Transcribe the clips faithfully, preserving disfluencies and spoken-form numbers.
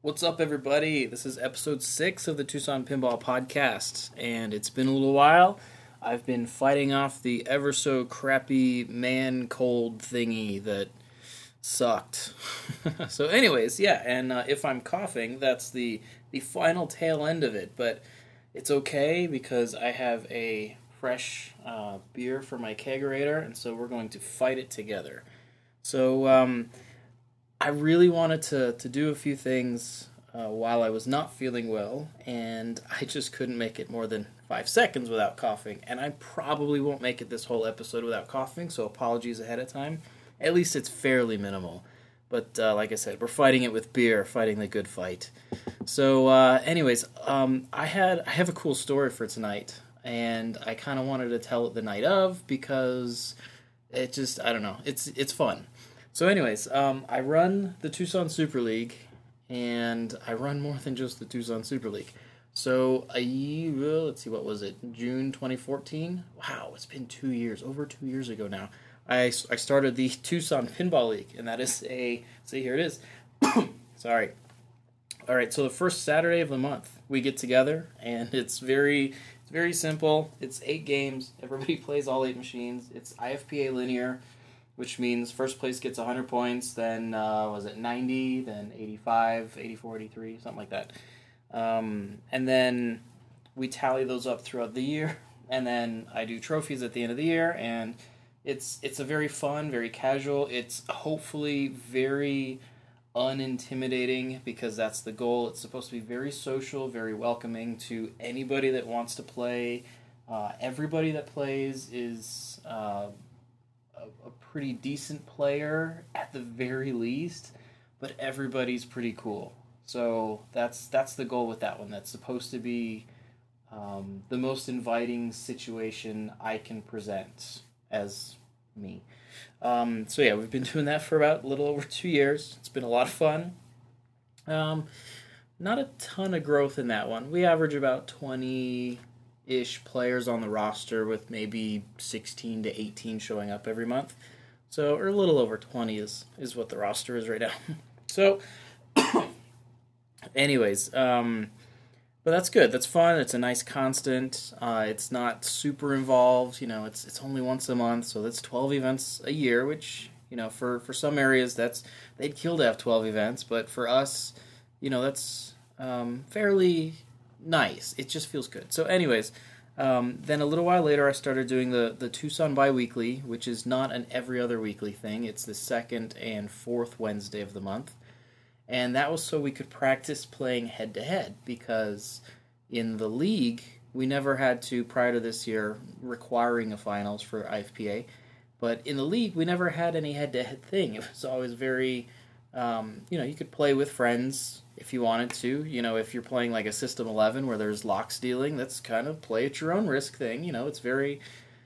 What's up, everybody? This is episode six of the Tucson Pinball Podcast, and it's been a little while. I've been fighting off the ever so crappy man cold thingy that sucked. So anyways, yeah, and uh, if I'm coughing, that's the, the final tail end of it, but it's okay because I have a fresh uh, beer for my kegerator, and so we're going to fight it together. So, um... I really wanted to, to do a few things uh, while I was not feeling well, and I just couldn't make it more than five seconds without coughing, and I probably won't make it this whole episode without coughing, so apologies ahead of time. At least it's fairly minimal. But uh, like I said, we're fighting it with beer, fighting the good fight. So uh, anyways, um, I had I have a cool story for tonight, and I kind of wanted to tell it the night of because it just, I don't know, it's it's fun. So anyways, um, I run the Tucson Super League, and I run more than just the Tucson Super League. So, a year, well, let's see, what was it, June twenty fourteen? Wow, it's been two years, over two years ago now. I, I started the Tucson Pinball League, and that is a, see, here it is. Sorry. All right, so the first Saturday of the month, we get together, and it's very, it's very simple. It's eight games. Everybody plays all eight machines. It's I F P A linear, which means first place gets one hundred points, then, uh, was it ninety, then eighty-five, eighty-four, eighty-three, something like that. Um, and then we tally those up throughout the year, and then I do trophies at the end of the year, and it's it's a very fun, very casual, it's hopefully very unintimidating, because that's the goal. It's supposed to be very social, very welcoming to anybody that wants to play. Uh, everybody that plays is Uh, a pretty decent player at the very least, but everybody's pretty cool. So that's that's the goal with that one. That's supposed to be um, the most inviting situation I can present as me. Um, so yeah, we've been doing that for about a little over two years. It's been a lot of fun. Um, not a ton of growth in that one. We average about twenty ish players on the roster, with maybe sixteen to eighteen showing up every month. So, or a little over twenty is, is what the roster is right now. So, anyways, um, but that's good. That's fun. It's a nice constant. Uh, it's not super involved. You know, it's it's only once a month, so that's twelve events a year, which, you know, for, for some areas, that's they'd kill to have twelve events, but for us, you know, that's um, fairly nice. It just feels good. So anyways, um, then a little while later I started doing the, the Tucson Biweekly, which is not an every other weekly thing. It's the second and fourth Wednesday of the month. And that was so we could practice playing head-to-head, because in the league, we never had to, prior to this year, requiring a finals for I F P A. But in the league, we never had any head-to-head thing. It was always very, um, you know, you could play with friends if you wanted to. You know, if you're playing like a System eleven where there's lock stealing, that's kind of play at your own risk thing. You know, it's very,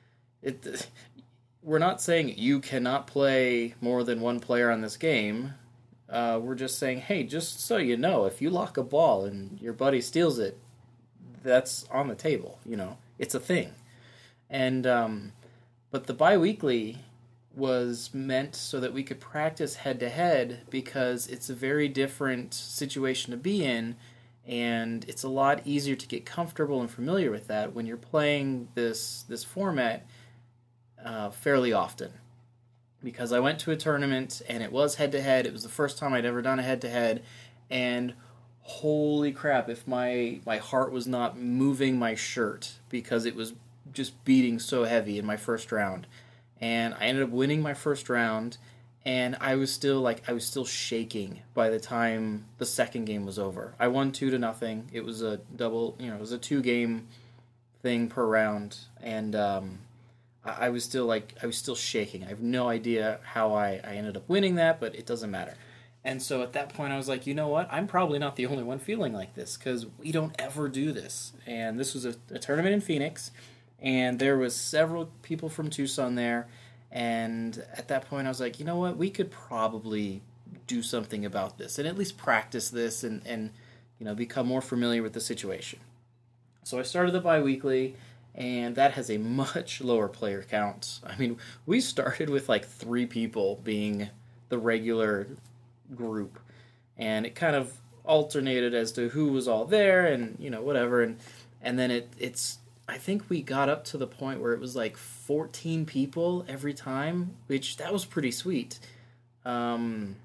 it. We're not saying you cannot play more than one player on this game. Uh, we're just saying, hey, just so you know, if you lock a ball and your buddy steals it, that's on the table. You know, it's a thing. And, um, but the biweekly was meant so that we could practice head-to-head, because it's a very different situation to be in, and it's a lot easier to get comfortable and familiar with that when you're playing this this format uh, fairly often. Because I went to a tournament, and it was head-to-head. It was the first time I'd ever done a head-to-head, and holy crap, if my, my heart was not moving my shirt, because it was just beating so heavy in my first round. And I ended up winning my first round, and I was still like I was still shaking by the time the second game was over. I won two to nothing. It was a double, you know, it was a two game thing per round, and um, I, I was still like I was still shaking. I have no idea how I, I ended up winning that, but it doesn't matter. And so at that point, I was like, you know what? I'm probably not the only one feeling like this, because we don't ever do this. And this was a, a tournament in Phoenix. And there was several people from Tucson there, and at that point I was like, you know what, we could probably do something about this, and at least practice this, and, and you know, become more familiar with the situation. So I started the biweekly, and that has a much lower player count. I mean, we started with like three people being the regular group, and it kind of alternated as to who was all there, and you know whatever, and and then it it's I think we got up to the point where it was like fourteen people every time, which that was pretty sweet. Um,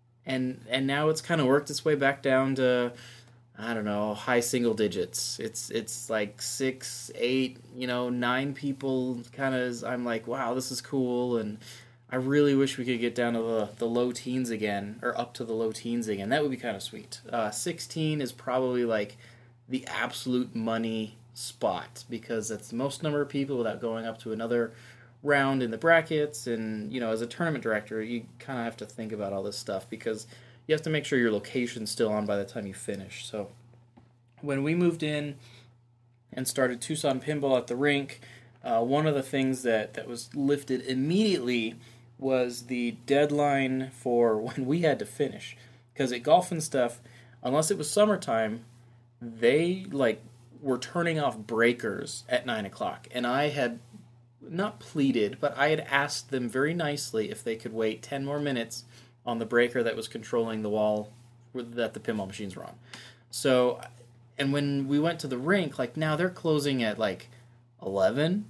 and and now it's kind of worked its way back down to, I don't know, high single digits. It's it's like six, eight, you know, nine people. Kind of, I'm like, wow, this is cool, and I really wish we could get down to the, the low teens again, or up to the low teens again. That would be kind of sweet. Uh, sixteen is probably like the absolute money spot, because that's the most number of people without going up to another round in the brackets. And, you know, as a tournament director, you kind of have to think about all this stuff, because you have to make sure your location's still on by the time you finish. So when we moved in and started Tucson Pinball at the rink, uh, one of the things that, that was lifted immediately was the deadline for when we had to finish. Because at Golf and Stuff, unless it was summertime, they, like, were turning off breakers at nine o'clock. And I had not pleaded, but I had asked them very nicely if they could wait ten more minutes on the breaker that was controlling the wall that the pinball machines were on. So, and when we went to the rink, like, now they're closing at, like, eleven.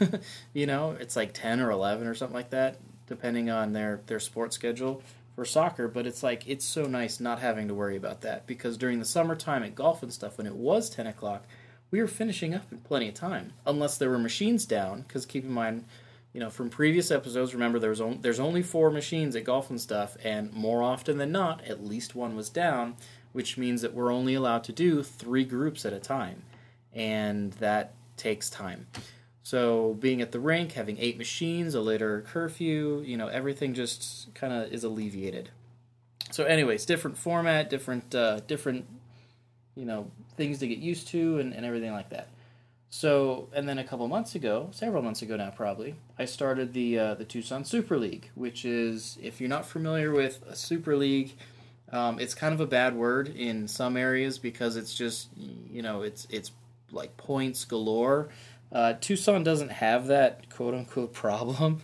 You know, it's like ten or eleven or something like that, depending on their, their sports schedule for soccer. But it's like, it's so nice not having to worry about that, because during the summertime at Golf and Stuff, when it was ten o'clock, we were finishing up in plenty of time, unless there were machines down, because keep in mind, you know, from previous episodes, remember there was on, there's only four machines at Golf and Stuff, and more often than not, at least one was down, which means that we're only allowed to do three groups at a time, and that takes time. So being at the rink, having eight machines, a later curfew, you know, everything just kind of is alleviated. So anyways, different format, different, uh, different, you know, things to get used to, and, and everything like that. So, and then a couple months ago, several months ago now probably, I started the uh, the Tucson Super League, which is, if you're not familiar with a Super League, um, it's kind of a bad word in some areas, because it's just, you know, it's it's like points galore. Uh, Tucson doesn't have that quote-unquote problem.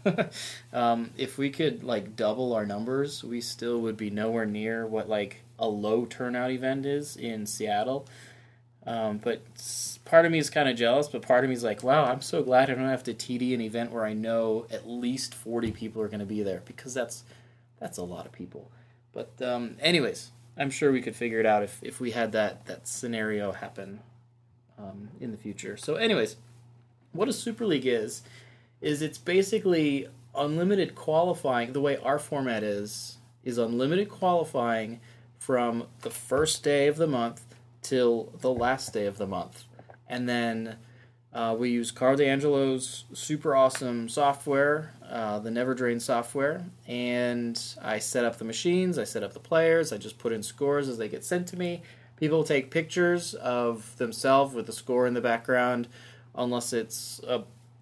um, if we could, like, double our numbers, we still would be nowhere near what, like, a low turnout event is in Seattle. Um, but part of me is kind of jealous, but part of me is like, wow, I'm so glad I don't have to T D an event where I know at least forty people are going to be there, because that's that's a lot of people. But um, anyways, I'm sure we could figure it out if, if we had that, that scenario happen um, in the future. So anyways, what a Super League is, is it's basically unlimited qualifying. The way our format is, is unlimited qualifying from the first day of the month till the last day of the month. And then uh, we use Carl D'Angelo's super awesome software, uh, the Never Drain software, and I set up the machines, I set up the players, I just put in scores as they get sent to me. People take pictures of themselves with the score in the background, unless it's a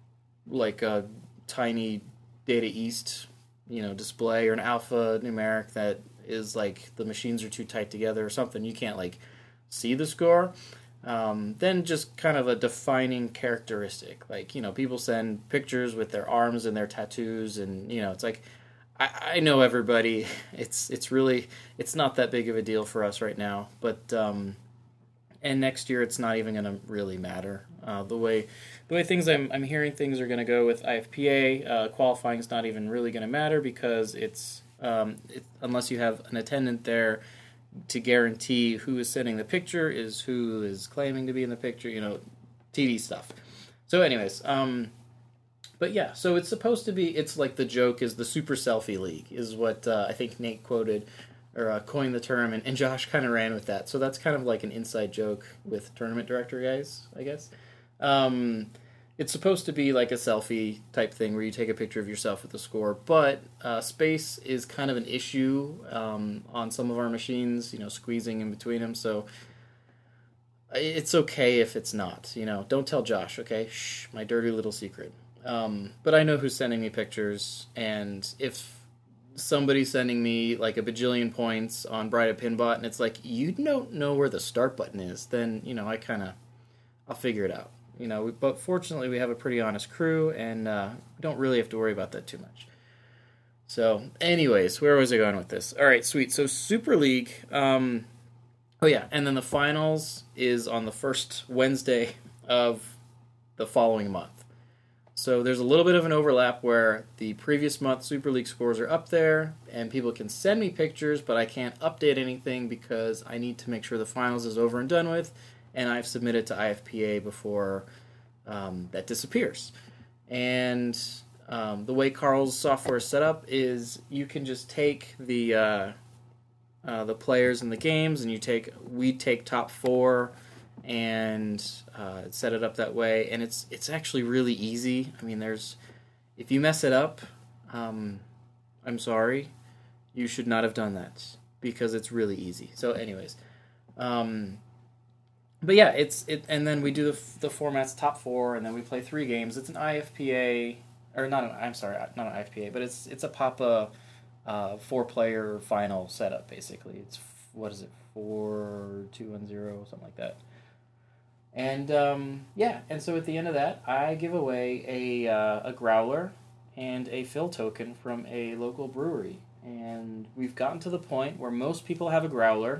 like a tiny Data East, you know, display, or an alpha numeric that is like the machines are too tight together or something. You can't like see the score. Um, then just kind of a defining characteristic. Like, you know, people send pictures with their arms and their tattoos, and, you know, it's like, I, I know everybody. It's it's really, it's not that big of a deal for us right now. But, um, and next year it's not even going to really matter. Uh, the way the way things I'm, I'm hearing things are going to go with I F P A, uh, qualifying is not even really going to matter, because it's, um, it, unless you have an attendant there to guarantee who is sending the picture is who is claiming to be in the picture, you know, T V stuff. So anyways, um, but yeah, so it's supposed to be, it's like the joke is the Super Selfie League, is what uh, I think Nate quoted, or uh, coined the term, and, and Josh kind of ran with that. So that's kind of like an inside joke with tournament director guys, I guess. Um, it's supposed to be like a selfie type thing where you take a picture of yourself with the score, but uh, space is kind of an issue um, on some of our machines, you know, squeezing in between them, so it's okay if it's not, you know. Don't tell Josh, okay? Shh, my dirty little secret. Um, but I know who's sending me pictures, and if somebody's sending me like a bajillion points on Bride of Pinbot, and it's like, you don't know where the start button is, then, you know, I kind of, I'll figure it out. You know, we, but fortunately we have a pretty honest crew, and uh, we don't really have to worry about that too much. So, anyways, where was I going with this? All right, sweet. So, Super League, um, Oh yeah, and then the finals is on the first Wednesday of the following month. So there's a little bit of an overlap where the previous month Super League scores are up there, and people can send me pictures, but I can't update anything because I need to make sure the finals is over and done with, and I've submitted to I F P A before um, that disappears. And um, the way Carl's software is set up is you can just take the uh, uh, the players in the games, and you take we take top four. And uh, set it up that way, and it's it's actually really easy. I mean, there's if you mess it up, um, I'm sorry, you should not have done that because it's really easy. So, anyways, um, but yeah, it's it, and then we do the the format's top four, and then we play three games. It's an I F P A or not? An, I'm sorry, not an I F P A, but it's it's a Papa uh, four player final setup basically. It's what is it four two one zero something like that. And, um, yeah, and so at the end of that, I give away a uh, a growler and a fill token from a local brewery. And we've gotten to the point where most people have a growler,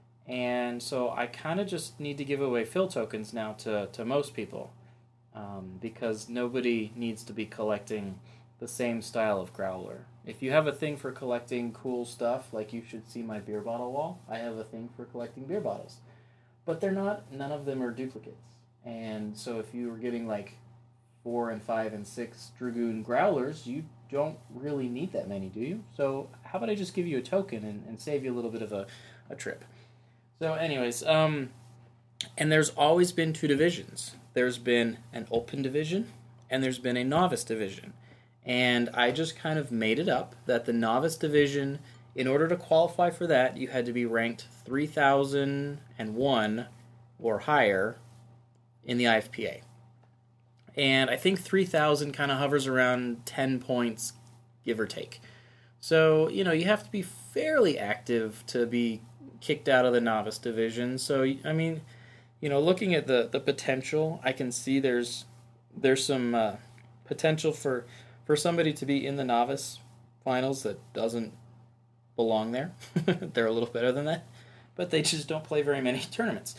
and so I kind of just need to give away fill tokens now to, to most people, um, because nobody needs to be collecting the same style of growler. If you have a thing for collecting cool stuff, like you should see my beer bottle wall, I have a thing for collecting beer bottles. But they're not, none of them are duplicates. And so if you were getting like four and five and six Dragoon Growlers, you don't really need that many, do you? So how about I just give you a token and, and save you a little bit of a, a trip? So anyways, um, and there's always been two divisions. There's been an open division and there's been a novice division. And I just kind of made it up that the novice division, in order to qualify for that, you had to be ranked three thousand one or higher in the I F P A. And I think three thousand kind of hovers around ten points, give or take. So, you know, you have to be fairly active to be kicked out of the novice division. So, I mean, you know, looking at the, the potential, I can see there's there's some uh, potential for, for somebody to be in the novice finals that doesn't belong there. They're a little better than that, but they just don't play very many tournaments.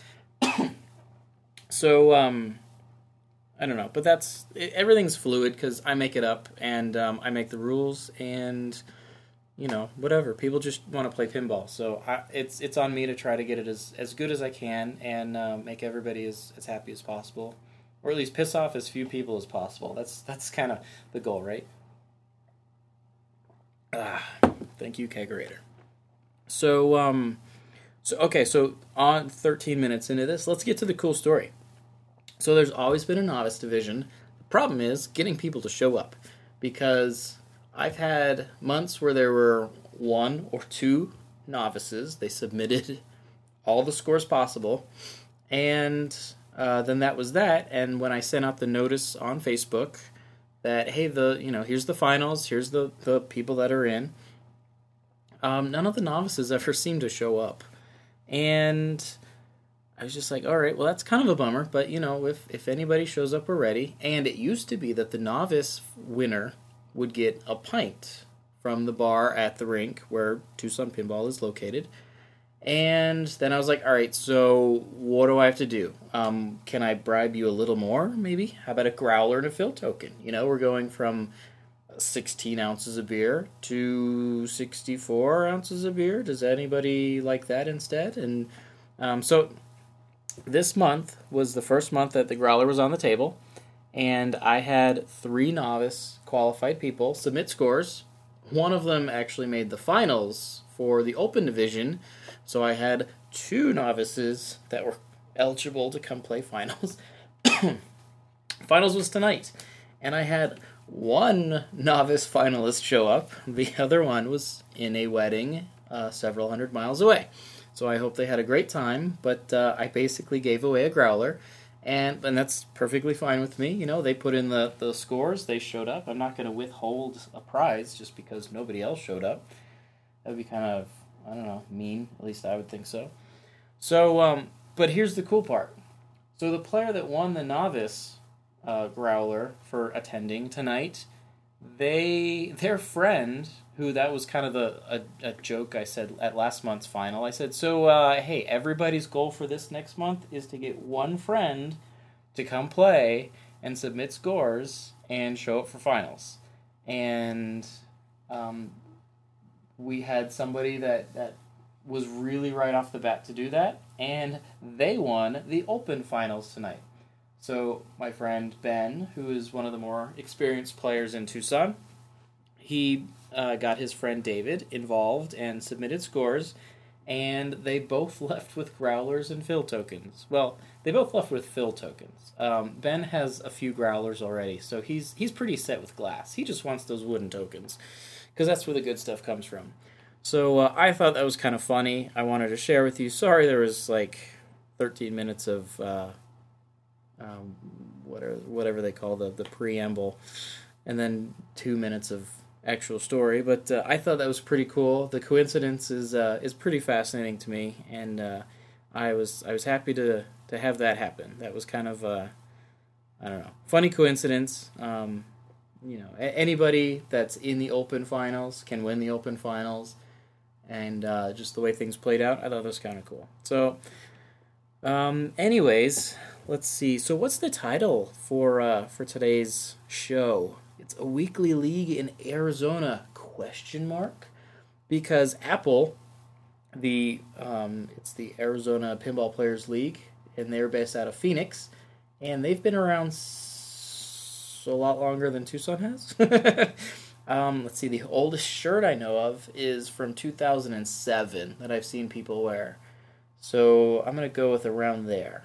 So, um, I don't know, but that's, it, everything's fluid because I make it up, and um, I make the rules, and, you know, whatever. People just want to play pinball, so I, it's it's on me to try to get it as, as good as I can and um, make everybody as, as happy as possible, or at least piss off as few people as possible. That's, that's kind of the goal, right? Ah, thank you, Kegerator. So, um, so okay, so on thirteen minutes into this, let's get to the cool story. So there's always been a novice division. The problem is getting people to show up, because I've had months where there were one or two novices. They submitted all the scores possible, and uh, then that was that. And when I sent out the notice on Facebook that, hey, the you know here's the finals, here's the, the people that are in, um, none of the novices ever seemed to show up. And I was just like, all right, well, that's kind of a bummer, but, you know, if, if anybody shows up, we're ready. And it used to be that the novice winner would get a pint from the bar at the rink where Tucson Pinball is located. And then I was like, all right, so what do I have to do? Um, can I bribe you a little more, maybe? How about a growler and a fill token? You know, we're going from sixteen ounces of beer to sixty-four ounces of beer. Does anybody like that instead? And um, so this month was the first month that the growler was on the table, and I had three novice qualified people submit scores. One of them actually made the finals for the open division, so I had two novices that were eligible to come play finals. Finals was tonight, and I had one novice finalist show up. The other one was in a wedding uh, several hundred miles away. So I hope they had a great time, but uh, I basically gave away a growler, and and that's perfectly fine with me. You know, they put in the, the scores, they showed up. I'm not going to withhold a prize just because nobody else showed up. That would be kind of, I don't know, mean. At least I would think so. So, um, but here's the cool part. So the player that won the novice uh, growler for attending tonight, they their friend, who that was kind of the a, a joke I said at last month's final. I said, so, uh, hey, everybody's goal for this next month is to get one friend to come play and submit scores and show up for finals. And um, we had somebody that, that was really right off the bat to do that, and they won the open finals tonight. So my friend Ben, who is one of the more experienced players in Tucson, he uh, got his friend David involved and submitted scores, and they both left with growlers and fill tokens. Well, they both left with fill tokens. Um, Ben has a few growlers already, so he's he's pretty set with glass. He just wants those wooden tokens, because that's where the good stuff comes from. So uh, I thought that was kind of funny. I wanted to share with you. Sorry there was like thirteen minutes of uh, um, whatever, whatever they call the, the preamble, and then two minutes of actual story. But uh, I thought that was pretty cool. The coincidence is uh, is pretty fascinating to me, and uh, I was I was happy to, to have that happen. That was kind of a, I don't know, funny coincidence. Um, you know, a- anybody that's in the open finals can win the open finals. And uh, just the way things played out, I thought that was kind of cool. So, um, anyways, let's see. So, what's the title for uh, for today's show? It's a weekly league in Arizona? Question mark. Because Apple, the um, it's the Arizona Pinball Players League, and they're based out of Phoenix, and they've been around s- a lot longer than Tucson has. Um, let's see, the oldest shirt I know of is from two thousand seven that I've seen people wear. So I'm going to go with around there.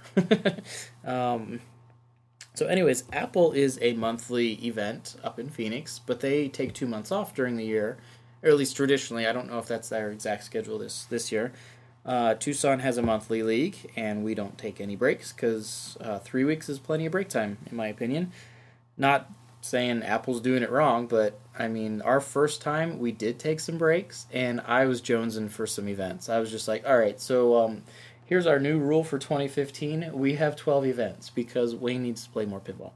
um, so anyways, Apple is a monthly event up in Phoenix, but they take two months off during the year, or at least traditionally. I don't know if that's their exact schedule this, this year. Uh, Tucson has a monthly league, and we don't take any breaks because uh, three weeks is plenty of break time, in my opinion. Not saying Apple's doing it wrong, but I mean, our first time we did take some breaks, and I was jonesing for some events. I was just like, all right, so um, here's our new rule for twenty fifteen. We have twelve events because Wayne needs to play more pinball.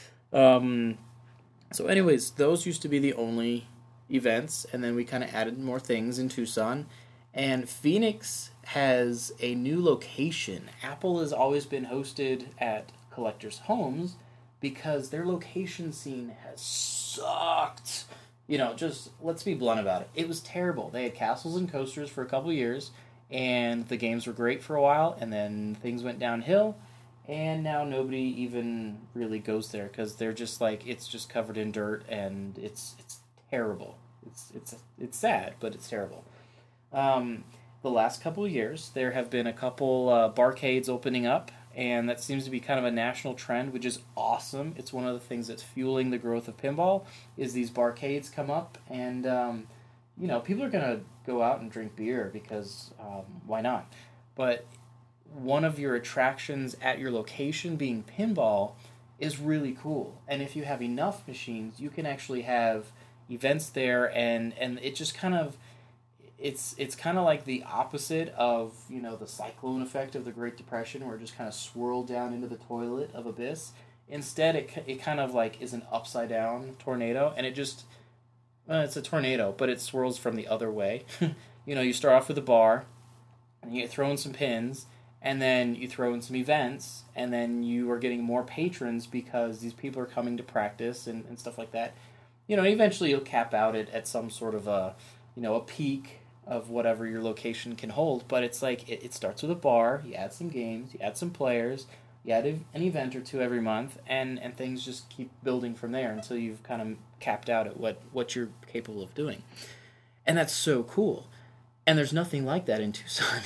Um, so anyways, those used to be the only events, and then we kind of added more things in Tucson. And Phoenix has a new location. Apple has always been hosted at collectors' homes, because their location scene has sucked. You know, just let's be blunt about it. It was terrible. They had castles and coasters for a couple years, and the games were great for a while, and then things went downhill, and now nobody even really goes there because they're just like, it's just covered in dirt, and it's it's terrible. It's it's it's sad, but it's terrible. Um, the last couple of years, there have been a couple uh, barcades opening up, and that seems to be kind of a national trend, which is awesome. It's one of the things that's fueling the growth of pinball, is these barcades come up, and, um, you know, people are going to go out and drink beer because um, why not? But one of your attractions at your location being pinball is really cool. And if you have enough machines, you can actually have events there, and, and it just kind of... It's it's kind of like the opposite of, you know, the cyclone effect of the Great Depression, where it just kind of swirled down into the toilet of abyss. Instead, it it kind of like is an upside down tornado, and it just uh, it's a tornado, but it swirls from the other way. You know, you start off with a bar, and you throw in some pins, and then you throw in some events, and then you are getting more patrons because these people are coming to practice and, and stuff like that. You know, eventually you'll cap out at, at some sort of a, you know, a peak of whatever your location can hold, but it's like, it, it starts with a bar, you add some games, you add some players, you add an event or two every month, and, and things just keep building from there until you've kind of capped out at what, what you're capable of doing. And that's so cool. And there's nothing like that in Tucson.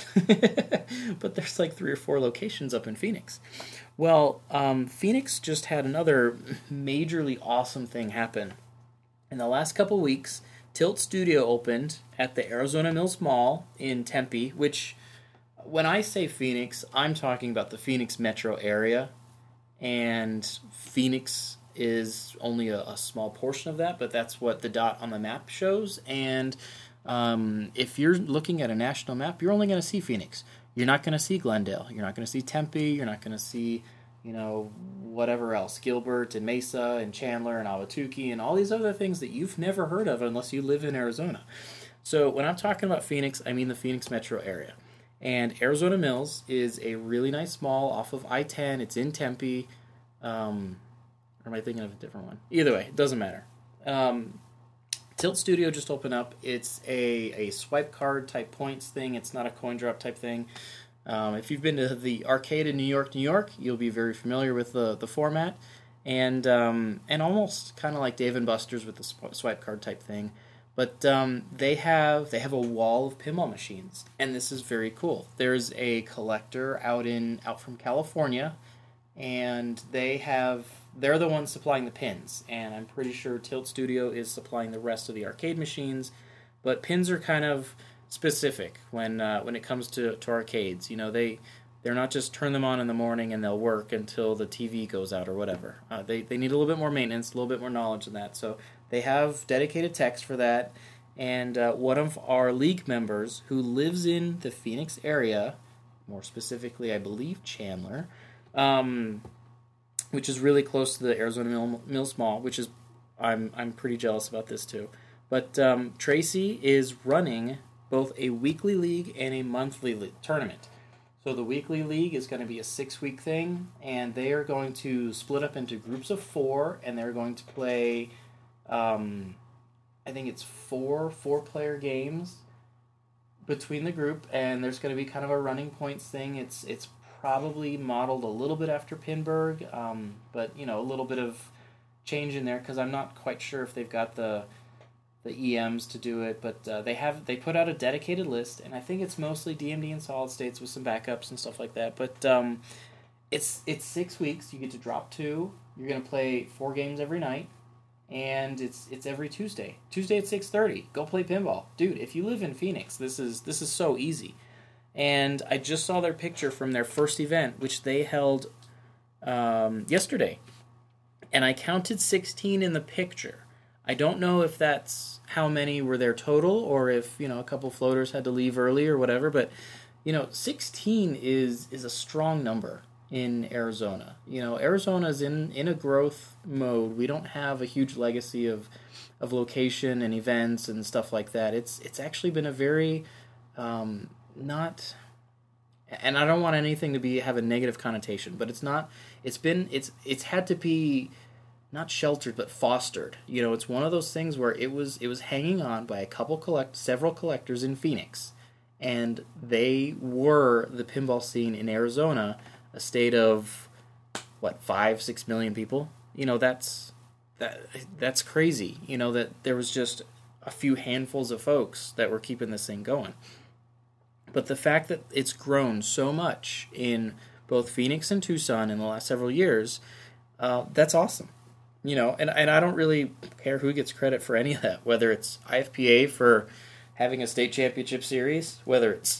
But there's like three or four locations up in Phoenix. Well, um, Phoenix just had another majorly awesome thing happen. In the last couple weeks, Tilt Studio opened at the Arizona Mills Mall in Tempe, which, when I say Phoenix, I'm talking about the Phoenix metro area, and Phoenix is only a, a small portion of that, but that's what the dot on the map shows, and um, if you're looking at a national map, you're only going to see Phoenix. You're not going to see Glendale. You're not going to see Tempe. You're not going to see, you know, whatever else, Gilbert and Mesa and Chandler and Awatuki and all these other things that you've never heard of unless you live in Arizona. So when I'm talking about Phoenix, I mean the Phoenix metro area. And Arizona Mills is a really nice mall off of I ten. It's in Tempe. Um, or am I thinking of a different one? Either way, it doesn't matter. Um, Tilt Studio just opened up. It's a, a swipe card type points thing. It's not a coin drop type thing. Um, if you've been to the arcade in New York, New York, you'll be very familiar with the, the format. And um, and almost kind of like Dave and Buster's with the swipe card type thing. But um, they have they have a wall of pinball machines, and this is very cool. There's a collector out in out from California, and they have they're the ones supplying the pins, and I'm pretty sure Tilt Studio is supplying the rest of the arcade machines. But pins are kind of specific when uh, when it comes to, to arcades. You know, they they're not just turn them on in the morning and they'll work until the T V goes out or whatever. Uh, they they need a little bit more maintenance, a little bit more knowledge than that. So they have dedicated techs for that. And uh, one of our league members who lives in the Phoenix area, more specifically, I believe Chandler, um, which is really close to the Arizona Mill, Mills Mall, which is I'm I'm pretty jealous about this too. But um, Tracy is running both a weekly league and a monthly le- tournament. So the weekly league is going to be a six-week thing, and they are going to split up into groups of four, and they're going to play, um, I think it's four four-player games between the group, and there's going to be kind of a running points thing. It's it's probably modeled a little bit after Pinburg, um, but, you know, a little bit of change in there, because I'm not quite sure if they've got the the E Ms to do it, but uh, they have they put out a dedicated list, and I think it's mostly D M D and solid states with some backups and stuff like that. But um, it's it's six weeks. You get to drop two. You're gonna play four games every night, and it's it's every Tuesday. Tuesday at six thirty. Go play pinball, dude. If you live in Phoenix, this is this is so easy. And I just saw their picture from their first event, which they held um, yesterday, and I counted sixteen in the picture. I don't know if that's how many were there total, or if, you know, a couple floaters had to leave early or whatever, but, you know, sixteen is is a strong number in Arizona. You know, Arizona's in, in a growth mode. We don't have a huge legacy of of location and events and stuff like that. It's it's actually been a very um, not, and I don't want anything to be have a negative connotation, but it's not. It's been it's it's had to be. Not sheltered, but fostered. You know, it's one of those things where it was it was hanging on by a couple collect several collectors in Phoenix, and they were the pinball scene in Arizona, a state of what five six million people. You know, that's that that's crazy. You know, that there was just a few handfuls of folks that were keeping this thing going. But the fact that it's grown so much in both Phoenix and Tucson in the last several years, uh, that's awesome. You know, and, and I don't really care who gets credit for any of that, whether it's I F P A for having a state championship series, whether it's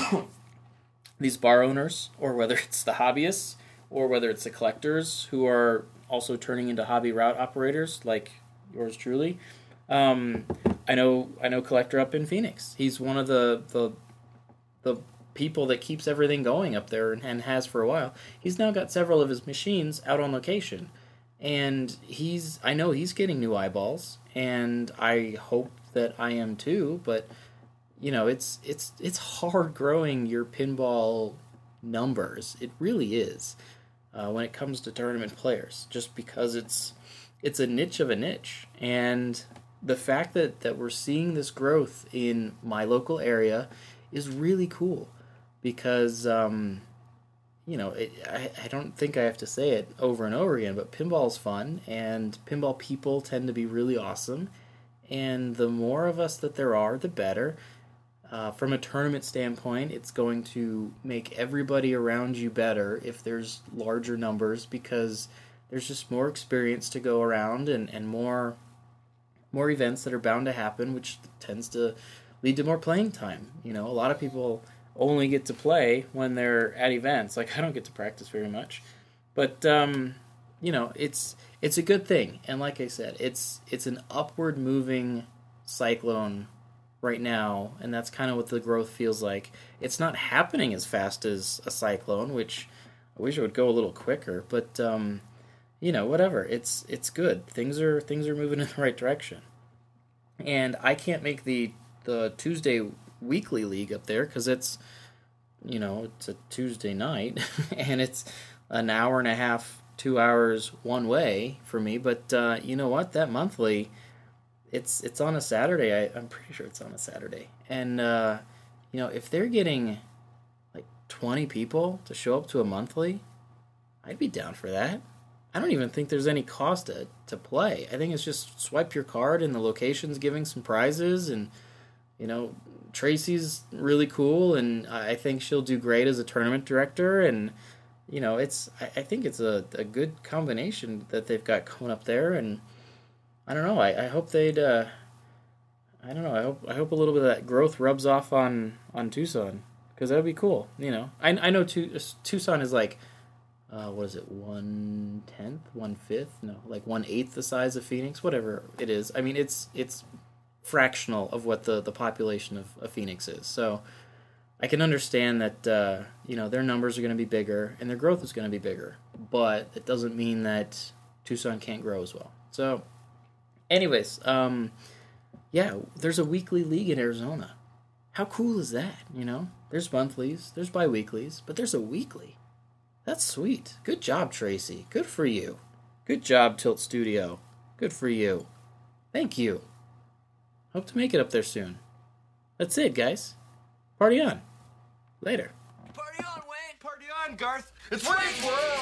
these bar owners, or whether it's the hobbyists, or whether it's the collectors who are also turning into hobby route operators like yours truly. Um, I know I know Collector up in Phoenix. He's one of the the the people that keeps everything going up there and, and has for a while. He's now got several of his machines out on location. And he's, I know he's getting new eyeballs, and I hope that I am too, but, you know, it's it's it's hard growing your pinball numbers. It really is, uh, when it comes to tournament players, just because it's it's a niche of a niche. And the fact that, that we're seeing this growth in my local area is really cool, because... Um, You know, it, I, I don't think I have to say it over and over again, but pinball is fun, and pinball people tend to be really awesome, and the more of us that there are, the better. Uh, from a tournament standpoint, it's going to make everybody around you better if there's larger numbers, because there's just more experience to go around, and, and more more events that are bound to happen, which tends to lead to more playing time. You know, a lot of people only get to play when they're at events. Like, I don't get to practice very much. But, um, you know, it's it's a good thing. And like I said, it's it's an upward moving cyclone right now, and that's kind of what the growth feels like. It's not happening as fast as a cyclone, which I wish it would go a little quicker, but um, you know, whatever. It's it's good. Things are things are moving in the right direction. And I can't make the the Tuesday weekly league up there because it's, you know, it's a Tuesday night and it's an hour and a half, two hours one way for me. But uh, you know what? That monthly, it's it's on a Saturday. I, I'm pretty sure it's on a Saturday. And uh, you know, if they're getting like twenty people to show up to a monthly, I'd be down for that. I don't even think there's any cost to, to play. I think it's just swipe your card and the location's giving some prizes, and, you know, Tracy's really cool, and I think she'll do great as a tournament director, and, you know, it's I, I think it's a, a good combination that they've got coming up there, and I don't know, I, I hope they'd, uh, I don't know, I hope I hope a little bit of that growth rubs off on, on Tucson, because that would be cool, you know. I, I know Tucson is like, Uh, what is it, one-tenth, one-fifth? No, like one-eighth the size of Phoenix, whatever it is. I mean, it's it's fractional of what the, the population of, of Phoenix is. So I can understand that, uh, you know, their numbers are going to be bigger and their growth is going to be bigger. But it doesn't mean that Tucson can't grow as well. So anyways, um, yeah, there's a weekly league in Arizona. How cool is that, you know? There's monthlies, there's bi-weeklies, but there's a weekly. That's sweet. Good job, Tracy. Good for you. Good job, Tilt Studio. Good for you. Thank you. Hope to make it up there soon. That's it, guys. Party on. Later. Party on, Wayne. Party on, Garth. It's Wayne's World.